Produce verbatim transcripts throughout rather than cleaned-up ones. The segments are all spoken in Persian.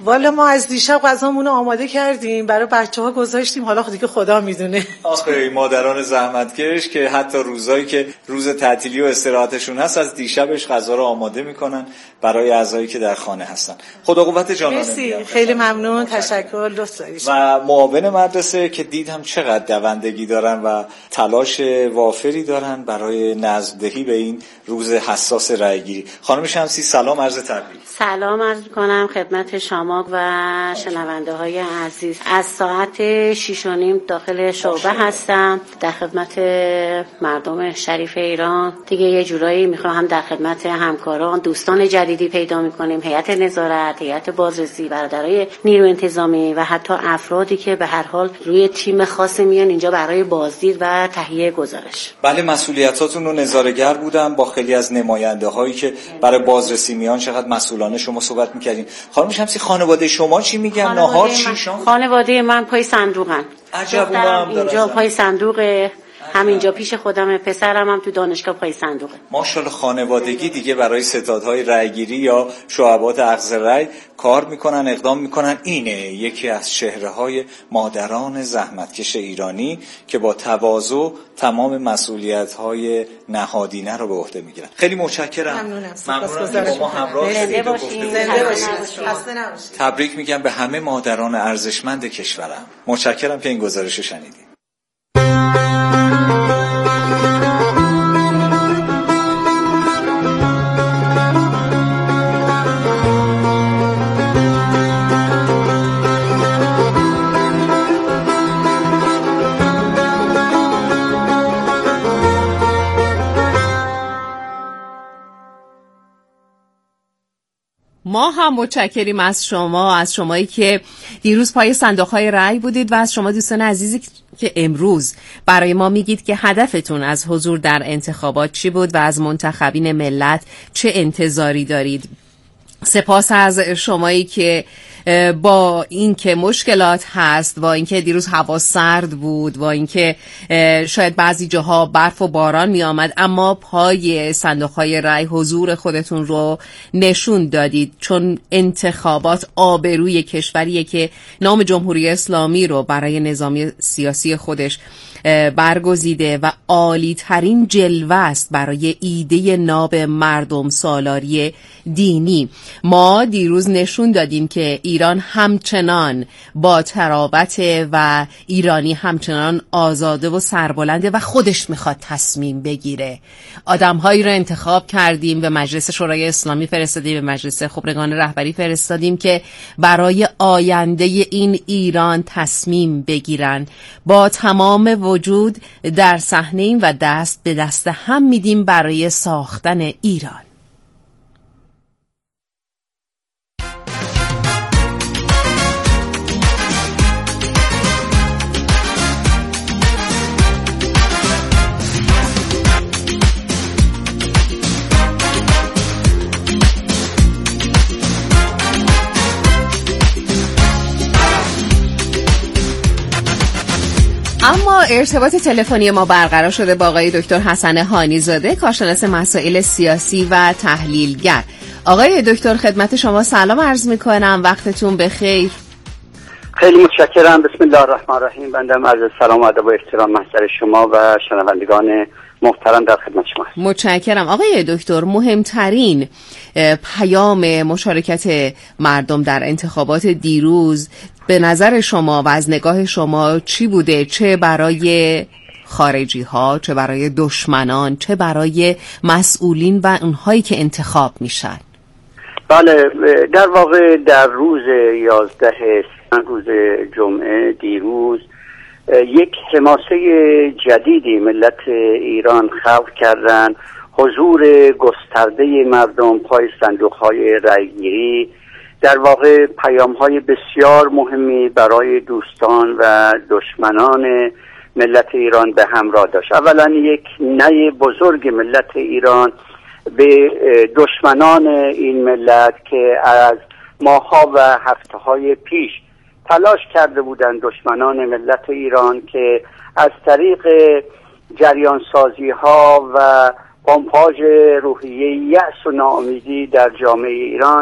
والا ما از دیشب غذامون رو آماده کردیم، برای بچه‌ها گذاشتیم، حالا خودی که خدا میدونه. آخه مادران زحمتکش که حتی روزایی که روز تعطیلی و استراحتشون هست از دیشبش غذا رو آماده میکنن برای اعضایی که در خانه هستن. خدا قوت جانانه. مرسی، خیلی ممنون، تشکر، لطف دارید. و معاون مدرسه که دیدم چقدر دوندگی دارن و تلاش وافری دارن برای نظم‌دهی به این روز حساس رأی‌گیری. خانم شمسی سلام، عرض تبریک. سلام عرض کنم خدمت شما و شنونده های عزیز. از ساعت شیش و نیم داخل شعبه هستم در خدمت مردم شریف ایران. دیگه یه جورایی میخوام هم در خدمت همکاران دوستان جدیدی پیدا میکنیم، هیئت نظارت، هیئت بازرسی، برادرای نیرو انتظامی و حتی افرادی که به هر حال روی تیم خاص میان اینجا برای بازدید و تهیه گزارش. بله، مسئولیتاتون رو نظاره‌گر بودم با خیلی از نماینده هایی که برای بازرسی میان. چقدر مسئولانه شما صحبت میکردین. خانم شمسی خانواده شما چی میگن؟ ناهار چی شام؟ خانواده من پای صندوقن. عجب، اونم اینجا پای صندوقه، همینجا پیش خودمه، پسرم هم تو دانشگاه پای صندوقه. ماشاءالله خانوادگی دیگه برای ستادهای رأیگیری یا شعبات اخذ رأی کار میکنن، اقدام میکنن. اینه یکی از چهره‌های مادران زحمتکش ایرانی که با تواضع تمام مسئولیت‌های نهادینه رو به عهده میگیرن. خیلی متشکرم. ممنونم. ممنونم ما همراه زنده باشید. زنده باشید. خسته نباشید. تبریک میگم به همه مادران ارزشمند کشورم. متشکرم که این گزارش رو شنیدید. ما هم متشکریم از شما، از شمایی که دیروز پای صندوق‌های رأی بودید و از شما دوستان عزیزی که امروز برای ما میگید که هدفتون از حضور در انتخابات چی بود و از منتخبین ملت چه انتظاری دارید. سپاس از شمایی که با اینکه مشکلات هست، با اینکه دیروز هوا سرد بود، با اینکه شاید بعضی جاها برف و باران می آمد، اما پای صندوق‌های رأی حضور خودتون رو نشون دادید، چون انتخابات آبروی کشوریه که نام جمهوری اسلامی رو برای نظام سیاسی خودش برگزیده و عالی ترین جلوه است برای ایده ناب مردم سالاری دینی. ما دیروز نشون دادیم که ایران همچنان با تراوت و ایرانی همچنان آزاده و سربلنده و خودش میخواد تصمیم بگیره. آدم‌هایی رو انتخاب کردیم، به مجلس شورای اسلامی فرستادیم، به مجلس خبرگان رهبری فرستادیم که برای آینده این ایران تصمیم بگیرن. با تمام وجود در صحنه‌ایم و دست به دست هم میدیم برای ساختن ایران. اما ارتباط تلفنی ما برقرار شده با آقای دکتر حسن هانی زاده، کارشناس مسائل سیاسی و تحلیلگر. آقای دکتر خدمت شما سلام عرض میکنم، وقتتون بخیر. خیلی متشکرم. بسم الله الرحمن الرحیم. بنده عرض سلام و ادب و احترام محضر شما و شنوندگان محترم در خدمت شما هستم. متشکرم. آقای دکتر، مهمترین پیام مشارکت مردم در انتخابات دیروز به نظر شما و از نگاه شما چی بوده؟ چه برای خارجی ها، چه برای دشمنان، چه برای مسئولین و اونهایی که انتخاب میشن؟ بله، در واقع در روز یازده روز جمعه دیروز یک حماسه جدیدی ملت ایران خلق کردن. حضور گسترده مردم پای صندوق‌های رأیگیری در واقع پیام‌های بسیار مهمی برای دوستان و دشمنان ملت ایران به همراه داشت. اولا یک نهی بزرگ ملت ایران به دشمنان این ملت که از ماه‌ها و هفته‌های پیش تلاش کرده بودند، دشمنان ملت ایران که از طریق جریان سازی ها و پمپاژ روحیه یأس و ناامیدی در جامعه ایران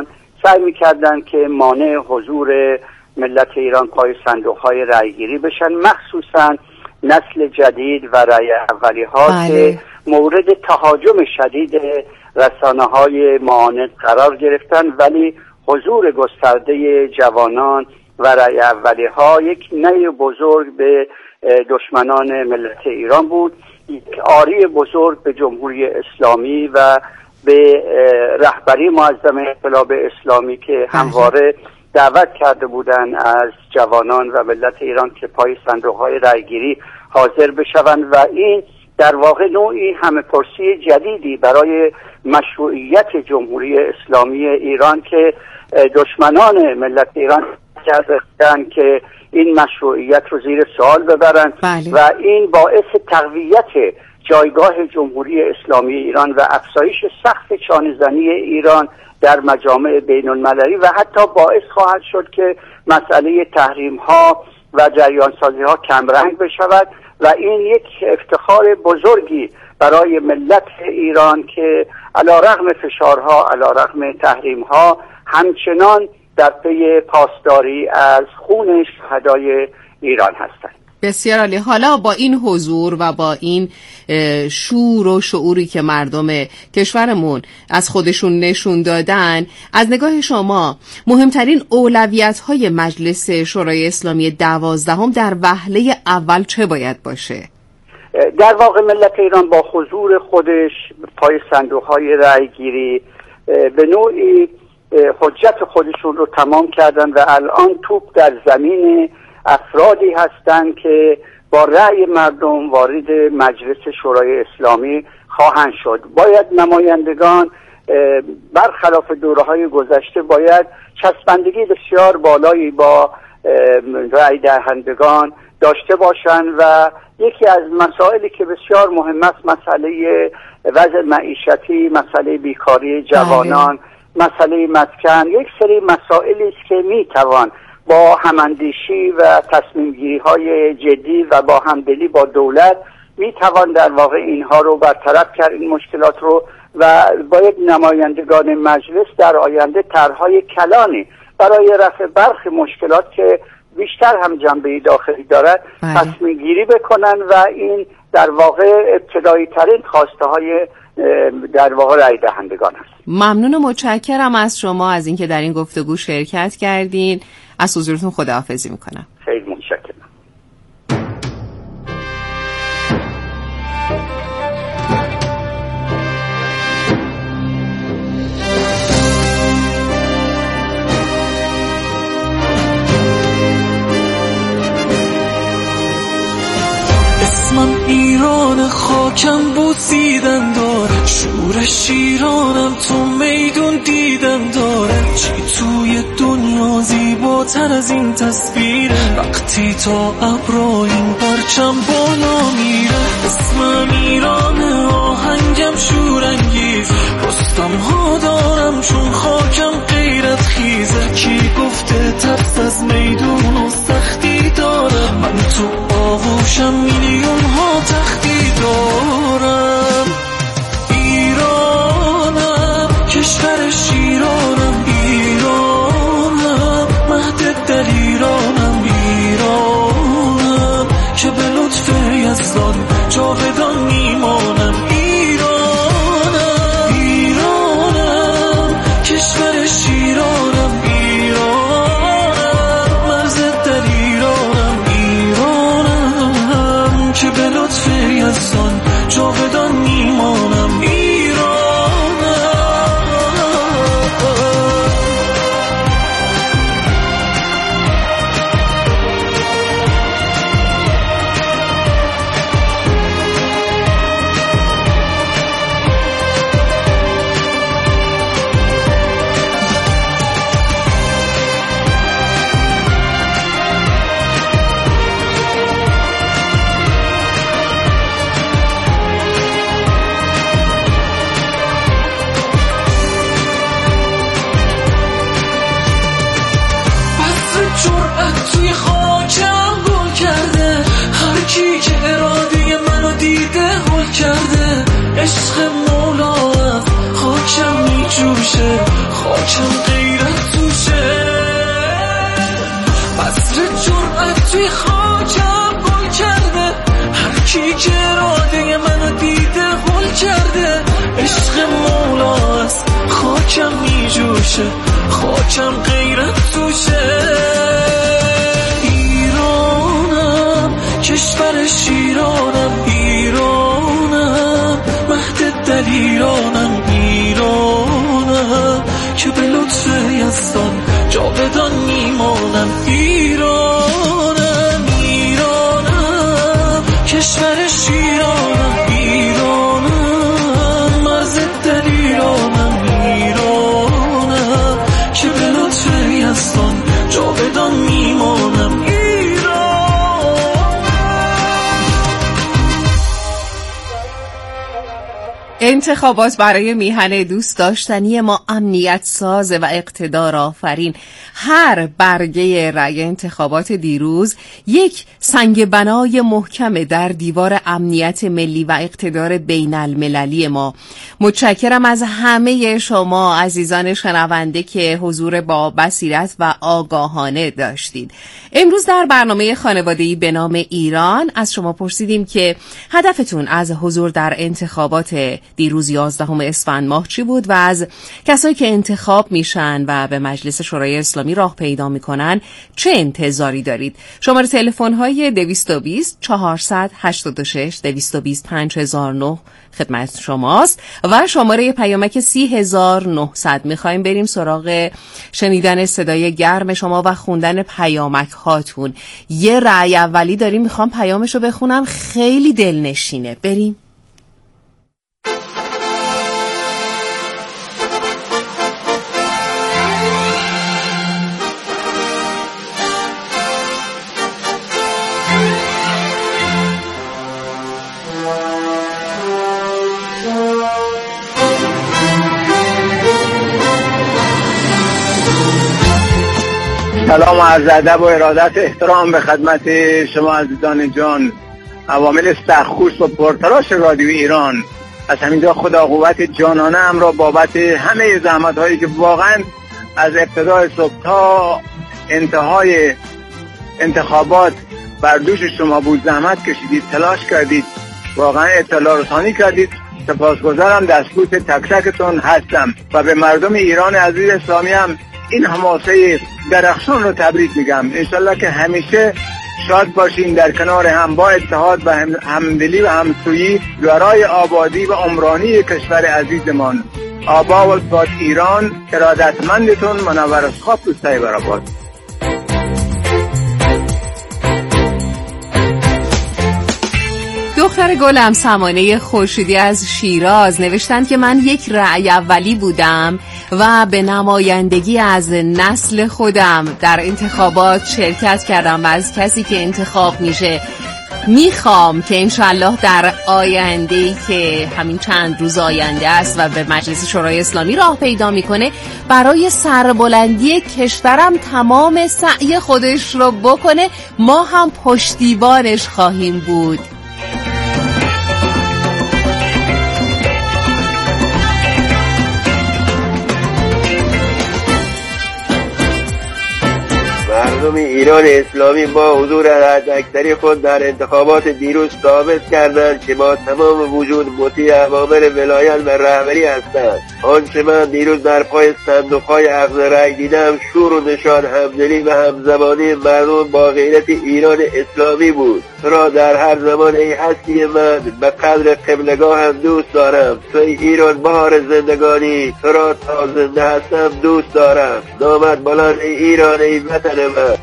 سعی میکردن که مانع حضور ملت ایران پای صندوق‌های رأیگیری بشن، مخصوصا نسل جدید و رأی اولی ها بله. که مورد تهاجم شدید رسانه‌های معاند قرار گرفتن، ولی حضور گسترده جوانان و رأی اولی ها یک نی بزرگ به دشمنان ملت ایران بود، یک آری بزرگ به جمهوری اسلامی و به رهبری معظم انقلاب اسلامی که همواره دعوت کرده بودند از جوانان و ملت ایران که پای صندوق‌های رأیگیری حاضر بشوند و این در واقع نوعی همه‌پرسی جدیدی برای مشروعیت جمهوری اسلامی ایران که دشمنان ملت ایران کردن که این مشروعیت رو زیر سوال ببرن بله. و این باعث تقویت جایگاه جمهوری اسلامی ایران و افزایش سقف چانه‌زنی ایران در مجامع بین المللی و حتی باعث خواهد شد که مسئله تحریم ها و جریان سازی ها کمرنگ بشود و این یک افتخار بزرگی برای ملت ایران که علی رغم فشارها، علی رغم تحریم ها، همچنان در پی پاسداری از خون شهدای ایران هستند. بسیار عالی. حالا با این حضور و با این شور و شعوری که مردم کشورمون از خودشون نشون دادن، از نگاه شما مهمترین اولویت‌های مجلس شورای اسلامی دوازدهم در وهله اول چه باید باشه؟ در واقع ملت ایران با حضور خودش پای صندوق‌های رأی‌گیری به نوعی حجت خودشون رو تمام کردن و الان توپ در زمین افرادی هستند که با رأی مردم وارد مجلس شورای اسلامی خواهند شد. باید نمایندگان برخلاف دوره‌های گذشته باید چسبندگی بسیار بالایی با رأی دهندگان داشته باشند و یکی از مسائلی که بسیار مهم است مسئله وضع معیشتی، مسئله بیکاری جوانان، مسئله مسکن، یک سری مسائلی است که میتوان با هماندیشی و تصمیم گیری های جدی و با همدلی با دولت میتوان در واقع اینها رو برطرف کرد، این مشکلات رو، و باید نمایندگان مجلس در آینده طرحهای کلانی برای رفع برخی مشکلات که بیشتر هم جنبه داخلی دارد تصمیم گیری بکنن و این در واقع ابتدایی ترین خواسته های در واقع رای دهندگان است. ممنون و متشکرم از شما از اینکه در این گفتگو شرکت کردین. از حضورتون خداحافظی میکنم. خیلی متشکرم. اسمم ایران، خاکم بوسیدن داره، شورش ایرانم تو میدون دیدن داره. چی توی دنیا زیباتر از این تصویره، وقتی تا ابرا این پرچم بالا میره. اسمم ایران، آهنگم شورانگیز، رستم ها دارم چون خاکم غیرت خیزه. کی گفته ترس از میدون و سختی داره، من تو آغوشم میلیون ها تختی دارم. ایرانم، کشور شیرانم، ایرانم، مهد در ایرانم، ایرانم که به لطف یزدان جاودان میمانم. ایرانم، ایرانم، کشور شیرانم، ایرانم، مرز در ایرانم، ایرانم که به لطف یزدان جاودان میمانم. توی خاکم گل کرده، هر کی که اراده منو دیده هل کرده. عشق مولا از خاکم میجوشه، خاکم غیرت روی خاکم گل کرده، هر کی که اراده منو دیده هل کرده. عشق مولا است خاکم میجوشه، خاکم غیرت توشه. ایرانم کشور شیرانم، ایرانم مهد دلیرانم، ایرانم که به لطف یزدان جاودان میمانم. ایرانم ایرانم کشور شیرانم، ایرانم مرز دلیرانم، ایرانم که به لطف یزدان جاودان میمانم. انتخابات برای میهن دوست داشتنی ما امنیت ساز و اقتدار آفرین. هر برگه رأی انتخابات دیروز یک سنگ بنای محکم در دیوار امنیت ملی و اقتدار بین المللی ما. متشکرم از همه شما عزیزان شنونده که حضور با بصیرت و آگاهانه داشتید. امروز در برنامه خانوادگی به نام ایران از شما پرسیدیم که هدفتون از حضور در انتخابات دیروز یازدهم اسفند ماه چی بود و از کسایی که انتخاب میشن و به مجلس شورای اسلامی راه پیدا میکنن چه انتظاری دارید؟ شماره تلفن های دویست و بیست چهارصد هشتاد و شش دویست و بیست پنج هزار و نه خدمت شماست و شماره پیامک سی هزار و نهصد. میخوایم بریم سراغ شنیدن صدای گرم شما و خوندن پیامک هاتون. یه رأی اولی داریم، میخوام پیامشو بخونم، خیلی دلنشینه. بریم. سلام و عرض ادب و ارادت احترام به خدمت شما عزیزان جان، عوامل سرخوش و پرتراش رادیو ایران. از همینجا خدا قوت جانانه ام را بابت همه زحمت هایی که واقعا از ابتدای صبح تا انتهای انتخابات بر دوش شما بود، زحمت کشیدید، تلاش کردید، واقعا اطلاع رسانی کردید. سپاسگزارم، دستبوس تک تکتون هستم و به مردم ایران عزیز اسلامی هم این حماسه درخشان رو تبریک میگم. انشالله که همیشه شاد باشیم، در کنار هم با اتحاد و همدلی و همسویی برای آبادی و عمرانی کشور عزیزمان. آباد باد ایران. ارادتمندتون منور اسخاب دوستای براباد. دختر گلم سمانه خورشیدی از شیراز نوشتند که من یک رأی اولی بودم و به نمایندگی از نسل خودم در انتخابات شرکت کردم و از کسی که انتخاب میشه میخوام که انشالله در آینده‌ای که همین چند روز آینده است و به مجلس شورای اسلامی راه پیدا میکنه برای سربلندی کشورم تمام سعی خودش رو بکنه. ما هم پشتیبانش خواهیم بود. مردم ایران اسلامی با حضور حداکثری خود در انتخابات دیروز ثابت کردند که با تمام وجود مطیع اوامر ولایت و رهبری هستند. آنچه من دیروز در پای صندوق‌های اخذ رأی دیدم شور و نشاط، همدلی و همزبانی مردم با غیرت ایران اسلامی بود. تو را در هر زمان ای هستی من به قدر قبلگاه هم دوست دارم. تو ای ایران بهار زندگانی، تو را تا زنده هستم دوست دارم. نامت بلند ای ایران، ای وطن من.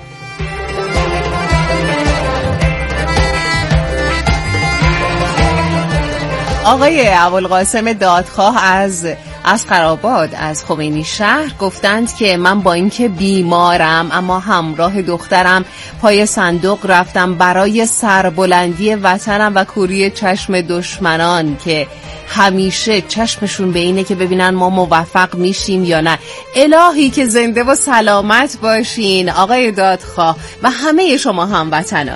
آقای ابوالقاسم دادخواه از اسقرآباد از خمینی شهر گفتند که من با اینکه بیمارم اما همراه دخترم پای صندوق رفتم برای سربلندی وطنم و کوری چشم دشمنان که همیشه چشمشون به اینه که ببینن ما موفق میشیم یا نه. الهی که زنده و سلامت باشین آقای دادخواه و همه شما هموطنان.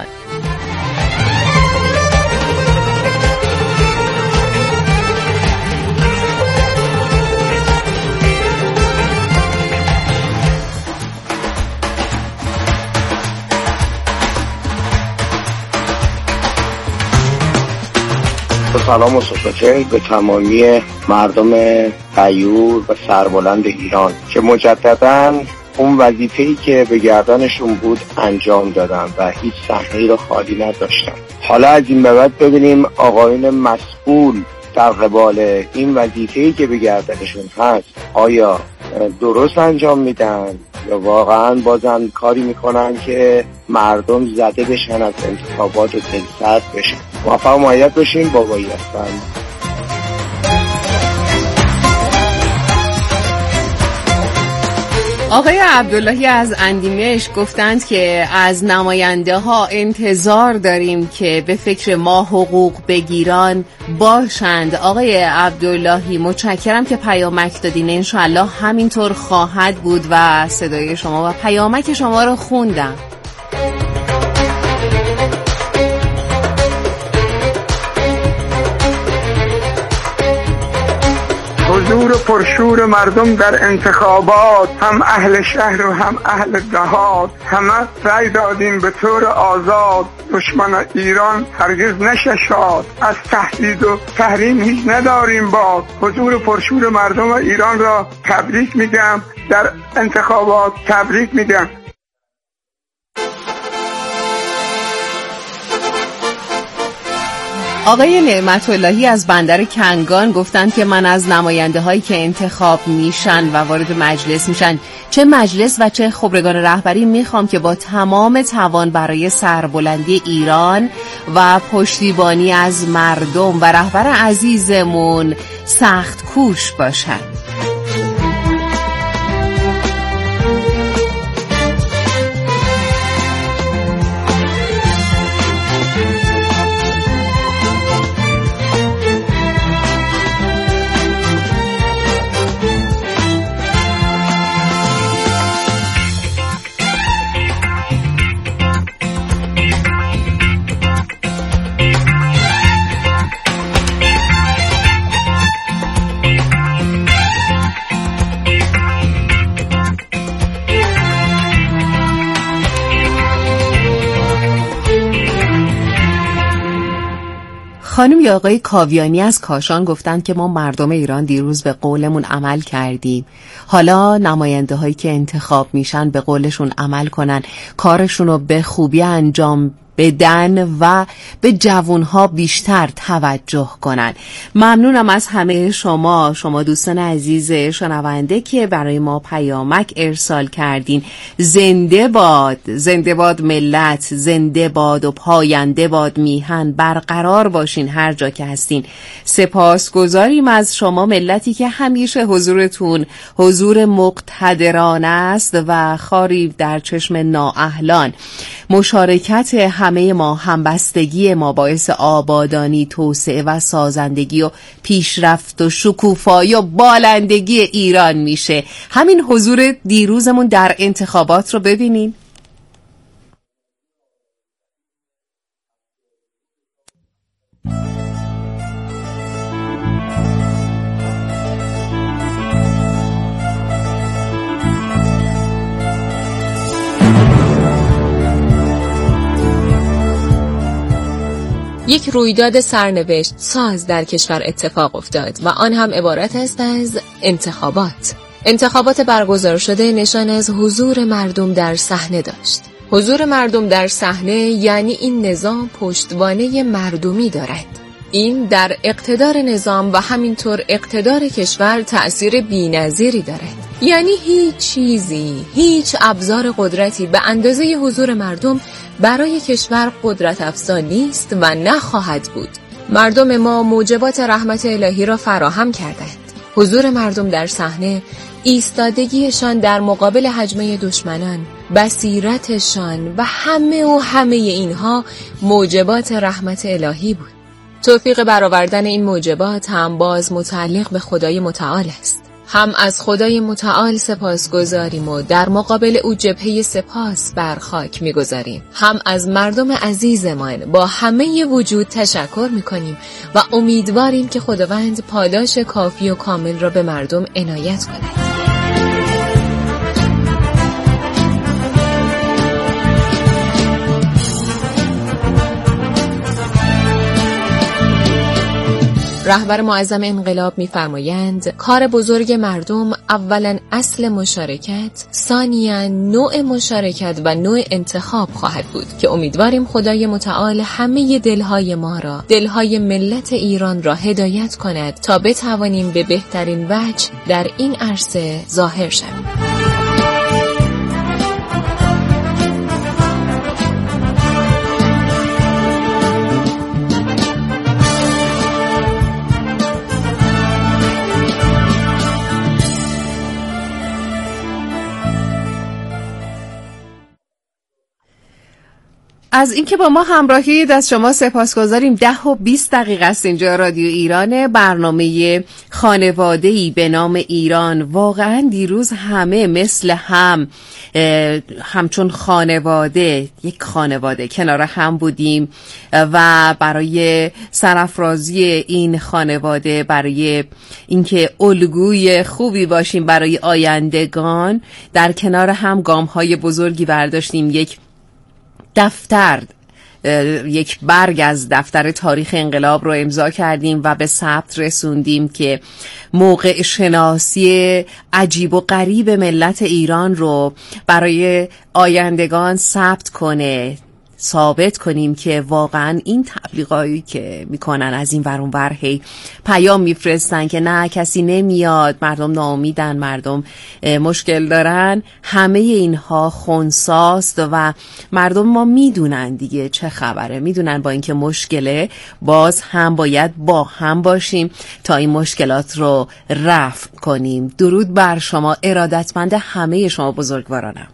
سلام و صبح خیر به تمامی مردم غیور و سربلند ایران که مجدداً اون وظیفه‌ای که به گردنشون بود انجام دادن و هیچ صحنه‌ای رو خالی نداشتن. حالا از این به بعد ببینیم آقایون مسئول در قبال این وظیفه‌ای که به گردنشون هست آیا درست انجام میدن یا واقعا بازم کاری میکنن که مردم زده بشن از انتخابات و دلسرد بشن. موفق و مؤید باشین. بابایی هستم. آقای عبداللهی از اندیمشق گفتند که از نماینده ها انتظار داریم که به فکر ما حقوق بگیران باشند. آقای عبداللهی متشکرم که پیامک دادین، انشاءالله همینطور خواهد بود و صدای شما و پیامک شما رو خوندم. حضور پرشور مردم در انتخابات، هم اهل شهر و هم اهل دهات، همه رای دادیم به طور آزاد، دشمن ایران هرگز نششاد، از تهدید و تحریم هیچ نداریم باد. حضور پرشور مردم ایران را تبریک میگم، در انتخابات تبریک میگم. آقای نعمت اللهی از بندر کنگان گفتند که من از نماینده هایی که انتخاب میشن و وارد مجلس میشن، چه مجلس و چه خبرگان رهبری، میخوام که با تمام توان برای سربلندی ایران و پشتیبانی از مردم و رهبر عزیزمون سخت کوش باشن. خانم یا آقای کاویانی از کاشان گفتند که ما مردم ایران دیروز به قولمون عمل کردیم، حالا نماینده هایی که انتخاب میشن به قولشون عمل کنن، کارشون رو به خوبی انجام بدن و به جوانها بیشتر توجه کنن. ممنونم از همه شما شما دوستان عزیز شنونده که برای ما پیامک ارسال کردین. زنده باد، زنده باد ملت، زنده باد و پاینده باد میهن، برقرار باشین هر جا که هستین. سپاسگزاریم از شما ملتی که همیشه حضورتون حضور مقتدرانه است و خاری در چشم نااهلان. مشارکت همه ما، همبستگی ما باعث آبادانی، توسعه و سازندگی و پیشرفت و شکوفایی و بالندگی ایران میشه. همین حضور دیروزمون در انتخابات رو ببینین. یک رویداد سرنوشت ساز در کشور اتفاق افتاد و آن هم عبارت است از انتخابات. انتخابات برگزار شده نشان از حضور مردم در صحنه داشت. حضور مردم در صحنه یعنی این نظام پشتوانه مردمی دارد. این در اقتدار نظام و همینطور اقتدار کشور تأثیر بی‌نظیری دارد. یعنی هیچ چیزی، هیچ ابزار قدرتی به اندازه حضور مردم برای کشور قدرت افزا نیست و نخواهد بود. مردم ما موجبات رحمت الهی را فراهم کردند. حضور مردم در صحنه، ایستادگیشان در مقابل هجمه دشمنان، بصیرتشان و همه و همه اینها موجبات رحمت الهی بود. توفیق برآوردن این موجبات هم باز متعلق به خدای متعال است. هم از خدای متعال سپاس گذاریم و در مقابل او جبهه سپاس بر خاک می‌گذاریم. هم از مردم عزیزمان با همه وجود تشکر می‌کنیم و امیدواریم که خداوند پاداش کافی و کامل را به مردم عنایت کند. رهبر معظم انقلاب می‌فرمایند کار بزرگ مردم اولا اصل مشارکت، ثانیاً نوع مشارکت و نوع انتخاب خواهد بود که امیدواریم خدای متعال همه دلهای ما را، دلهای ملت ایران را هدایت کند تا بتوانیم به بهترین وجه در این عرصه ظاهر شویم. از اینکه با ما همراهی از شما سپاسگزاریم. ده و بیست دقیقه است اینجا رادیو ایران، برنامه خانواده‌ای به نام ایران. واقعا دیروز همه مثل هم همچون خانواده، یک خانواده کنار هم بودیم و برای سرافرازی این خانواده، برای اینکه الگوی خوبی باشیم برای آیندگان، در کنار هم گام‌های بزرگی برداشتیم. یک دفتر، یک برگ از دفتر تاریخ انقلاب رو امضا کردیم و به ثبت رسوندیم که موقع شناسی عجیب و غریب ملت ایران رو برای آیندگان ثبت کنه، ثابت کنیم که واقعا این تبلیغایی که میکنن از این ور اون ور هی پیام میفرستن که نه کسی نمیاد، مردم ناامیدن، مردم مشکل دارن، همه اینها خنثیست و مردم ما میدونن دیگه چه خبره، میدونن با اینکه مشکله باز هم باید با هم باشیم تا این مشکلات رو رفع کنیم. درود بر شما، ارادتمند همه شما بزرگوارانم.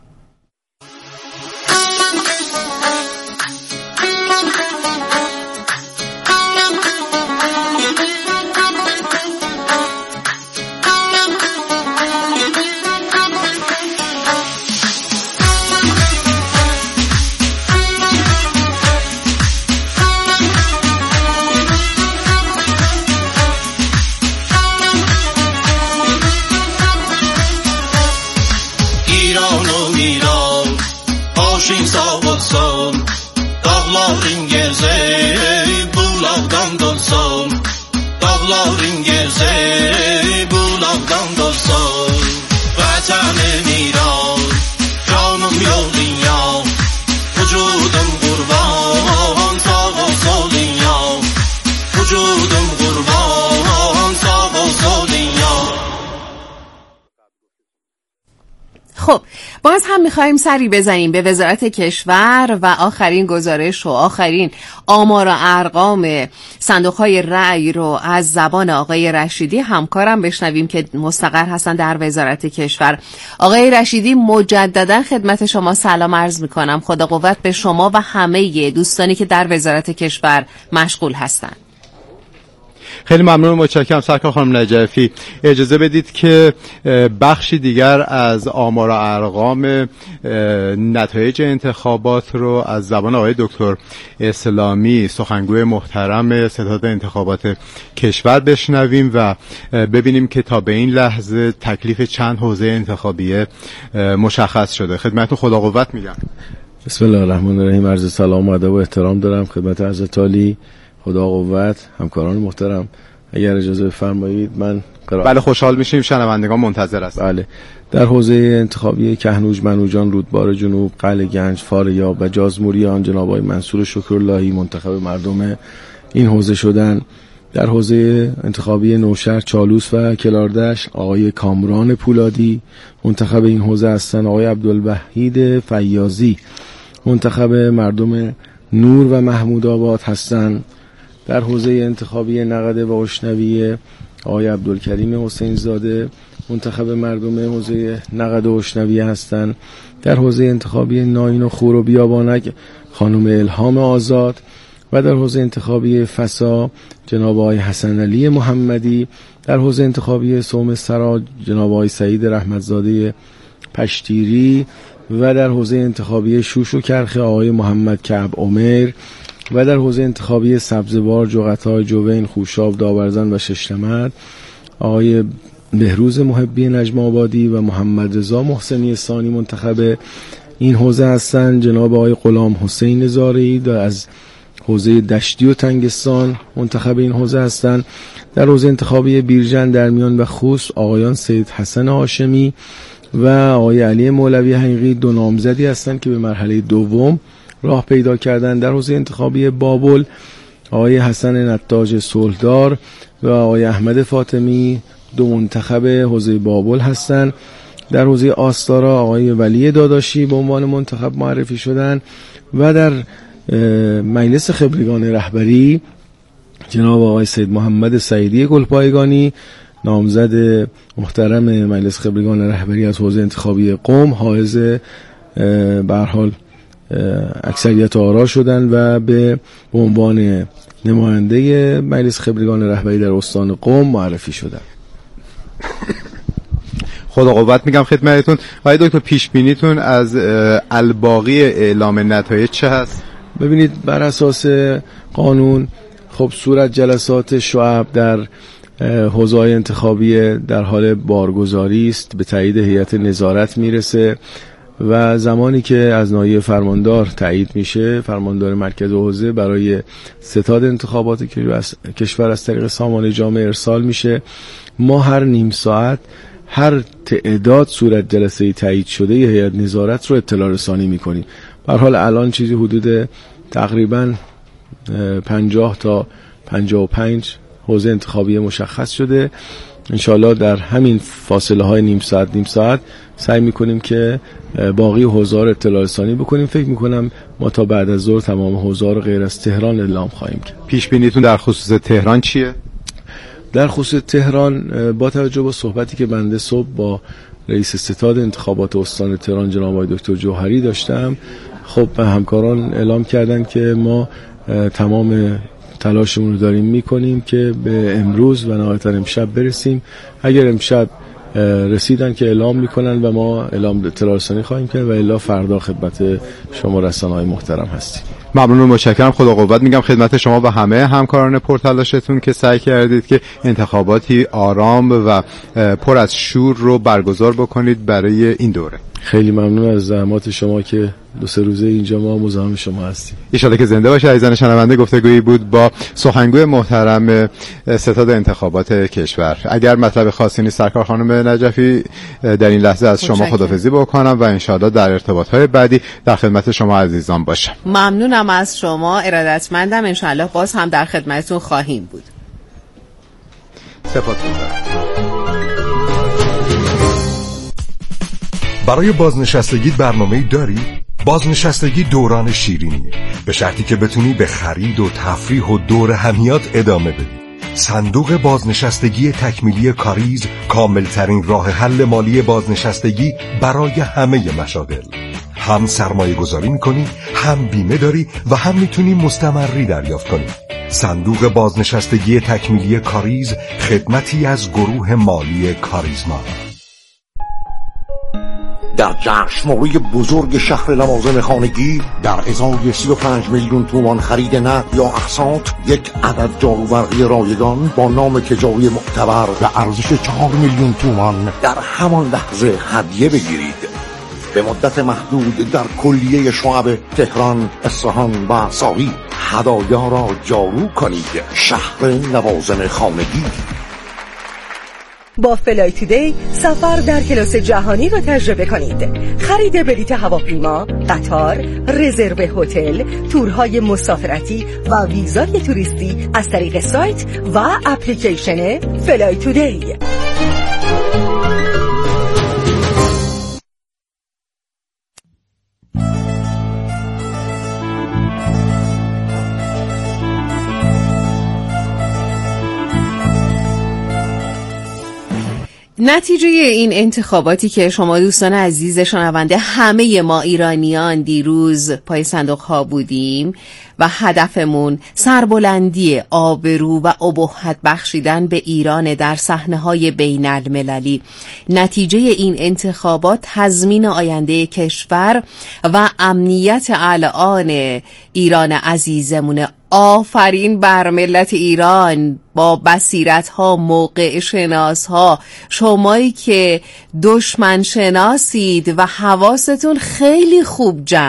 خب باز هم میخواییم سری بزنیم به وزارت کشور و آخرین گزارش و آخرین آمار و ارقام صندوق‌های رأی رو از زبان آقای رشیدی همکارم بشنویم که مستقر هستن در وزارت کشور. آقای رشیدی مجددا خدمت شما سلام عرض میکنم. خدا قوت به شما و همه دوستانی که در وزارت کشور مشغول هستن. خیلی ممنون، متشکرم سرکار خانم نجفی. اجازه بدید که بخشی دیگر از آمار و ارقام نتایج انتخابات رو از زبان آقای دکتر اسلامی، سخنگوی محترم ستاد انتخابات کشور بشنویم و ببینیم که تا به این لحظه تکلیف چند حوزه انتخابیه مشخص شده. خدمتتون خدا قوت میگم. بسم الله الرحمن الرحیم. عرض سلام و ادب و احترام دارم خدمت حضرت عالی، خدا قوت، همکاران محترم. اگر اجازه بفرمایید من قرار... بله خوشحال میشیم، شنوندگان منتظر هستند. بله. در حوزه انتخابی کهنوج، منوجان، رودبار جنوب، قلعه گنج، فاریاب و جازموریان جناب آقای منصور شکراللهی منتخب مردم این حوزه شدن. در حوزه انتخابی نوشهر، چالوس و کلاردشت آقای کامران پولادی منتخب این حوزه هستند. آقای عبدالوحید فیاضی منتخب مردم نور و محمود آباد هستند. در حوزه انتخابی نقده و اشنویه آقای عبدالکریم حسین زاده منتخب مردم حوزه نقده و اشنویه هستند. در حوزه انتخابی ناین و خور و بیابانک خانم الهام آزاد و در حوزه انتخابی فسا جناب آقای حسن علی محمدی. در حوزه انتخابی سوم سرا جناب آقای سعید رحمتزاده پشتیری و در حوزه انتخابی شوش و کرخ آقای محمد کعب عمر و در حوزه انتخابی سبزوار جغتای جوین خوشاب داورزن و ششتمد آقای بهروز محبی نجم آبادی و محمد رضا محسنی ثانی منتخب این حوزه هستند. جناب آقای غلام حسین زارعی از حوزه دشتی و تنگستان منتخب این حوزه هستند. در حوزه انتخابی بیرجن در میان و خوست آقایان سید حسن هاشمی و آقای علی مولوی حقیقی دو نامزدی هستند که به مرحله دوم راه پیدا کردن. در حوزه انتخابی بابل آقای حسن نتاج صلحدار و آقای احمد فاطمی دو منتخب حوزه بابل هستند. در حوزه آستارا آقای ولی داداشی به عنوان منتخب معرفی شدن و در مجلس خبرگان رهبری جناب آقای سید محمد سعیدی گلپایگانی نامزد محترم مجلس خبرگان رهبری از حوزه انتخابی قم حائز به هر حال اکثریت آرا شدن و به عنوان نماینده مجلس خبرگان رهبری در استان قم معرفی شدن. خدا قوت میگم خدمتتون. آقای دکتر پیش بینیتون از الباقی اعلام نتایج چه هست؟ ببینید بر اساس قانون خب صورت جلسات شعب در حوزه انتخابی در حال بارگذاری است، به تایید هیئت نظارت میرسه و زمانی که از ناحیه فرماندار تایید میشه، فرماندار مرکز حوزه برای ستاد انتخابات کشور از طریق سامانه جامع ارسال میشه. ما هر نیم ساعت هر تعداد صورت جلسه تایید شده ی هیئت نظارت رو اطلاع رسانی میکنیم. به هر حال الان چیزی حدود تقریبا پنجاه تا پنجاه و پنج حوزه انتخابی مشخص شده. انشاءالله در همین فاصله های نیم ساعت نیم ساعت سعی میکنیم که باقی حوزه رو اطلاع رسانی بکنیم. فکر میکنم ما تا بعد از ظهر تمام حوزه رو غیر از تهران اعلام خواهیم کرد. پیش بینیتون در خصوص تهران چیه؟ در خصوص تهران با توجه به صحبتی که بنده صبح با رئیس ستاد انتخابات استان تهران جناب آقای دکتر جوهری داشتم، خب همکاران اعلام کردن که ما تمام تلاشمون رو داریم میکنیم که به امروز و نهایتا امشب برسیم. اگر امشب رسیدن که اعلام میکنن و ما اعلام اطلاع رسانی خواهیم کرد و الا فردا خدمت شما رسانه‌های محترم هستیم. ممنون و متشکرم. خدا قوت میگم خدمت شما و همه همکاران پرتلاشتون که سعی کردید که انتخاباتی آرام و پر از شور رو برگزار بکنید برای این دوره. خیلی ممنون از زحمات شما که دو سه روزه اینجا ما مزاحم شما هستیم. ان شاءالله که زنده باشه. عزیزان شنونده، گفتگویی بود با سخنگوی محترم ستاد انتخابات کشور. اگر مطلب خاصی نیست سرکار خانم نجفی در این لحظه از شما خداحافظی بکنم و ان شاءالله در ارتباطات بعدی در خدمت شما عزیزان باشم. ممنونم از شما، ارادتمندم. ان شاءالله باز هم در خدمتتون خواهیم بود. سپاسگزارم. برای بازنشستگی برنامه‌ای داری؟ بازنشستگی دوران شیرینیه، به شرطی که بتونی به خرید و تفریح و دور همیات ادامه بدی. صندوق بازنشستگی تکمیلی کاریز کاملترین راه حل مالی بازنشستگی برای همه مشاغل. هم سرمایه گذاری میکنی، هم بیمه داری و هم میتونی مستمری دریافت کنی. صندوق بازنشستگی تکمیلی کاریز خدمتی از گروه مالی کاریزما. در جشنواره بزرگ شهر لوازم خانگی در ازای سی و پنج میلیون تومان خرید نقد یا اقساط یک عدد جاروبرقی رایگان با نام تجاری معتبر به ارزش چهار میلیون تومان در همان لحظه هدیه بگیرید. به مدت محدود در کلیه شعب تهران، اصفهان و ساری هدایا را جارو کنید. شهر لوازم خانگی. با فلای تودی سفر در کلاس جهانی را تجربه کنید. خرید بلیط هواپیما، قطار، رزرو هتل، تورهای مسافرتی و ویزای توریستی از طریق سایت و اپلیکیشن فلای تودی. نتیجه این انتخاباتی که شما دوستان عزیز شنونده همه ما ایرانیان دیروز پای صندوق ها بودیم و هدفمون سربلندی آبرو و ابهت بخشیدن به ایران در صحنه‌های بین المللی. نتیجه این انتخابات تضمین آینده کشور و امنیت الان ایران عزیزمونه. آفرین بر ملت ایران با بصیرت ها، موقع شناس ها، شمایی که دشمن شناسید و حواستون خیلی خوب جمع